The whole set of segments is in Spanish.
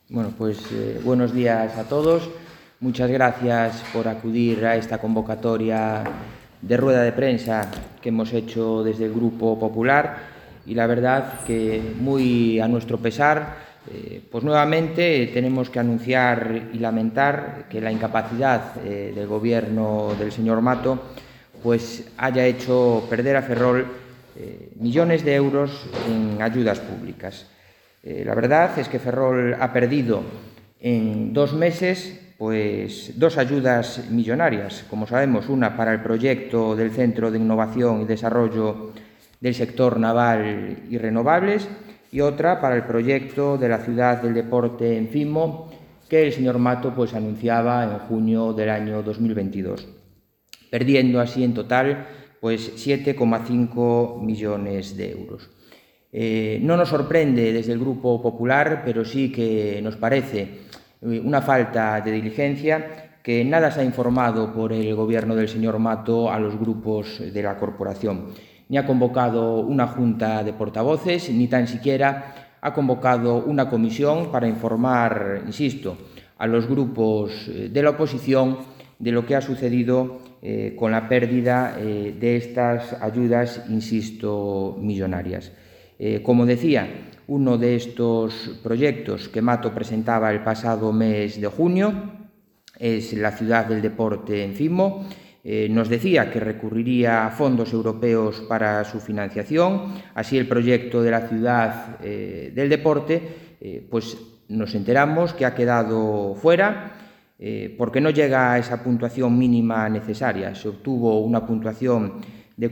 Bueno, pues buenos días a todos. Muchas gracias por acudir a esta convocatoria de rueda de prensa que hemos hecho desde el Grupo Popular y la verdad que muy a nuestro pesar, pues nuevamente tenemos que anunciar y lamentar que la incapacidad del gobierno del señor Mato pues haya hecho perder a Ferrol millones de euros en ayudas públicas. La verdad es que Ferrol ha perdido en 2 meses pues 2 ayudas millonarias, como sabemos, una para el proyecto del Centro de Innovación y Desarrollo del Sector Naval y Renovables y otra para el proyecto de la Ciudad del Deporte en Fimo, que el señor Mato pues anunciaba en junio del año 2022, perdiendo así en total pues 7,5 millones de euros. No nos sorprende desde el Grupo Popular, pero sí que nos parece una falta de diligencia que nada se ha informado por el gobierno del señor Mato a los grupos de la corporación. Ni ha convocado una junta de portavoces, ni tan siquiera ha convocado una comisión para informar, insisto, a los grupos de la oposición de lo que ha sucedido con la pérdida de estas ayudas, insisto, millonarias. Como decía, uno de estos proyectos que Mato presentaba el pasado mes de junio es la Ciudad del Deporte en Fimo. Nos decía que recurriría a fondos europeos para su financiación. Así, el proyecto de la Ciudad del Deporte, pues nos enteramos que ha quedado fuera porque no llega a esa puntuación mínima necesaria. Se obtuvo una puntuación de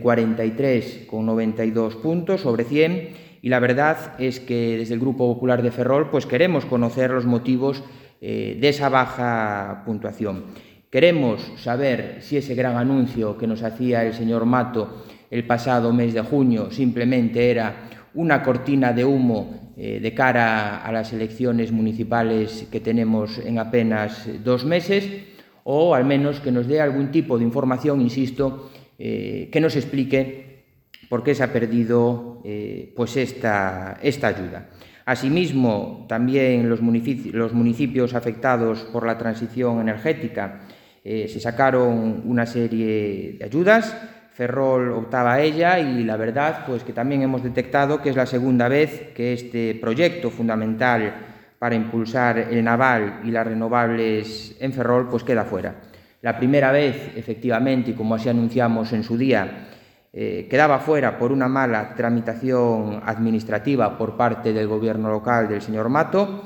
43,92 puntos sobre 100 y la verdad es que desde el Grupo Popular de Ferrol pues queremos conocer los motivos de esa baja puntuación. Queremos saber si ese gran anuncio que nos hacía el señor Mato el pasado mes de junio simplemente era una cortina de humo de cara a las elecciones municipales que tenemos en apenas 2 meses, o al menos que nos dé algún tipo de información, insisto, que nos explique por qué se ha perdido pues esta ayuda. Asimismo, también los municipios afectados por la transición energética se sacaron una serie de ayudas. Ferrol optaba a ella y la verdad pues que también hemos detectado que es la segunda vez que este proyecto fundamental para impulsar el naval y las renovables en Ferrol pues queda fuera. La primera vez, efectivamente, y como así anunciamos en su día, quedaba fuera por una mala tramitación administrativa por parte del gobierno local del señor Mato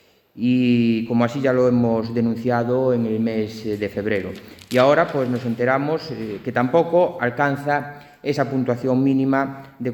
y como así ya lo hemos denunciado en el mes de febrero. Y ahora pues nos enteramos que tampoco alcanza esa puntuación mínima de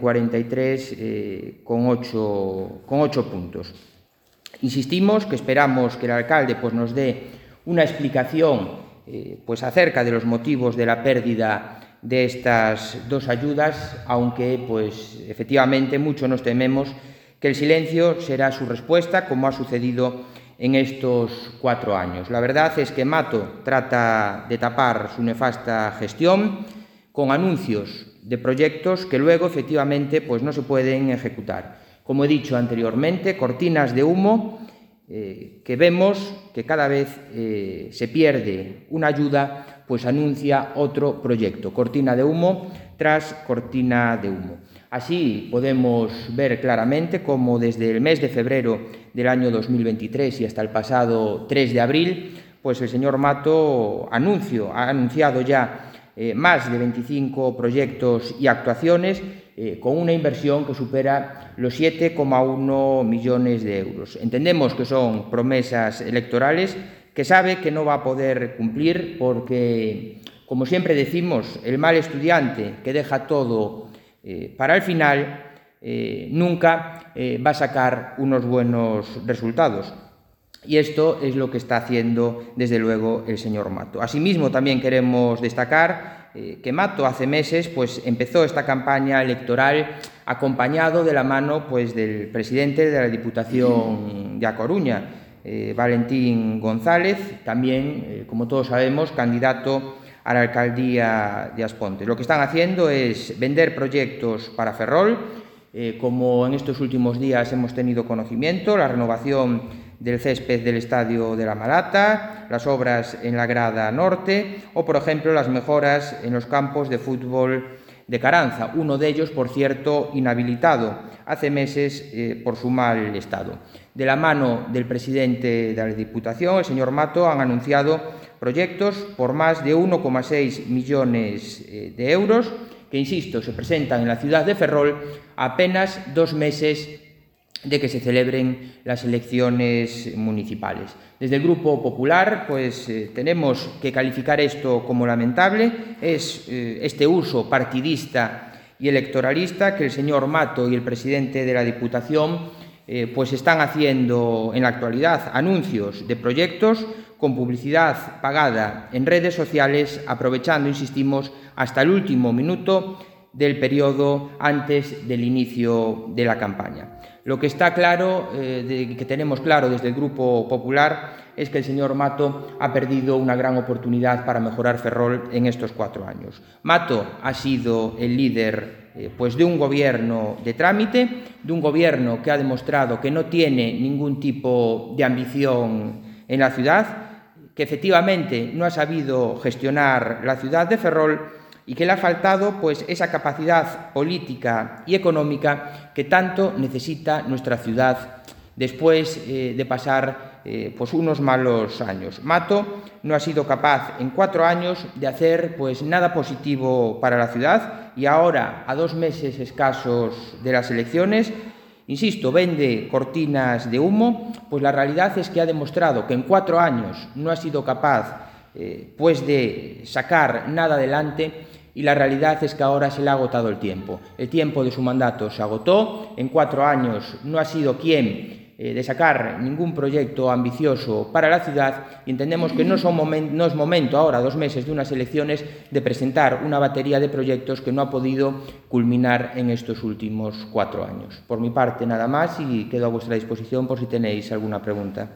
43,8 puntos. Insistimos que esperamos que el alcalde pues nos dé una explicación pues acerca de los motivos de la pérdida de estas 2 ayudas, aunque pues efectivamente mucho nos tememos que el silencio será su respuesta, como ha sucedido en estos 4 años. La verdad es que Mato trata de tapar su nefasta gestión con anuncios de proyectos que luego efectivamente pues no se pueden ejecutar. Como he dicho anteriormente, cortinas de humo que vemos que cada vez se pierde una ayuda, pues anuncia otro proyecto, cortina de humo tras cortina de humo. Así podemos ver claramente cómo desde el mes de febrero del año 2023 y hasta el pasado 3 de abril, pues el señor Mato ha anunciado ya más de 25 proyectos y actuaciones con una inversión que supera los 7,1 millones de euros. Entendemos que son promesas electorales que sabe que no va a poder cumplir porque, como siempre decimos, el mal estudiante que deja todo para el final nunca va a sacar unos buenos resultados. Y esto es lo que está haciendo, desde luego, el señor Mato. Asimismo, también queremos destacar que Mato hace meses pues, empezó esta campaña electoral acompañado de la mano pues, del presidente de la Diputación de A Coruña, Valentín González, también, como todos sabemos, candidato a la alcaldía de As Pontes. Lo que están haciendo es vender proyectos para Ferrol, como en estos últimos días hemos tenido conocimiento, la renovación del césped del Estadio de la Malata, las obras en la grada norte o, por ejemplo, las mejoras en los campos de fútbol de Caranza, uno de ellos, por cierto, inhabilitado hace meses por su mal estado. De la mano del presidente de la Diputación, el señor Mato, han anunciado proyectos por más de 1,6 millones de euros que, insisto, se presentan en la ciudad de Ferrol a apenas 2 meses de que se celebren las elecciones municipales. Desde el Grupo Popular, pues tenemos que calificar esto como lamentable. Es este uso partidista y electoralista que el señor Mato y el presidente de la Diputación pues están haciendo en la actualidad, anuncios de proyectos con publicidad pagada en redes sociales, aprovechando, insistimos, hasta el último minuto del periodo antes del inicio de la campaña. Lo que está claro, que tenemos claro desde el Grupo Popular, es que el señor Mato ha perdido una gran oportunidad para mejorar Ferrol en estos 4 años. Mato ha sido el líder pues de un gobierno de trámite, de un gobierno que ha demostrado que no tiene ningún tipo de ambición en la ciudad, que efectivamente no ha sabido gestionar la ciudad de Ferrol y que le ha faltado pues esa capacidad política y económica que tanto necesita nuestra ciudad después de pasar pues unos malos años. Mato no ha sido capaz en 4 años de hacer pues nada positivo para la ciudad y ahora, a 2 meses escasos de las elecciones, insisto, vende cortinas de humo, pues la realidad es que ha demostrado que en 4 años no ha sido capaz pues de sacar nada adelante. Y la realidad es que ahora se le ha agotado el tiempo. El tiempo de su mandato se agotó. En 4 años no ha sido quien de sacar ningún proyecto ambicioso para la ciudad y entendemos que no es momento ahora, 2 meses de unas elecciones, de presentar una batería de proyectos que no ha podido culminar en estos últimos 4 años. Por mi parte, nada más y quedo a vuestra disposición por si tenéis alguna pregunta.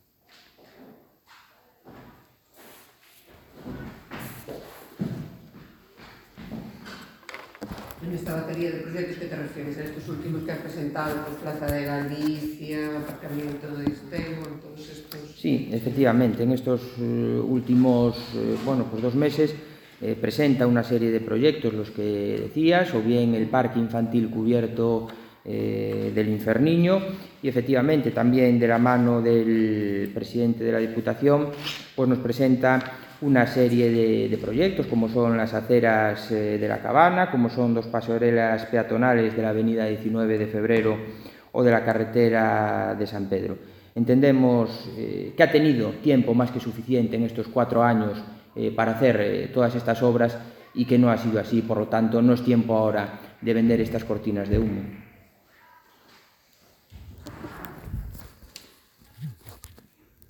En esta batería de proyectos, ¿qué te refieres? ¿A estos últimos que has presentado, pues Plaza de Galicia, aparcamiento de Stenor, todos estos? Sí, efectivamente, en estos últimos 2 meses presenta una serie de proyectos, los que decías, o bien el parque infantil cubierto del Inferniño, y efectivamente también de la mano del presidente de la Diputación pues nos presenta una serie de proyectos, como son las aceras de la Cabana, como son 2 pasarelas peatonales de la avenida 19 de Febrero o de la carretera de San Pedro. Entendemos que ha tenido tiempo más que suficiente en estos 4 años para hacer todas estas obras y que no ha sido así, por lo tanto no es tiempo ahora de vender estas cortinas de humo.